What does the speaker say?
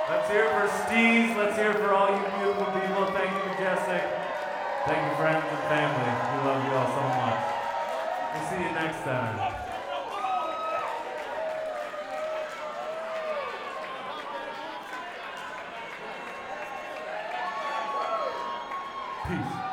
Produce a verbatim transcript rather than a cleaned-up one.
Let's hear it for Steez. Let's hear it for all you beautiful people. Thank you, Majestic. Thank you, friends and family. We love you all so much. We'll see you next time. Peace.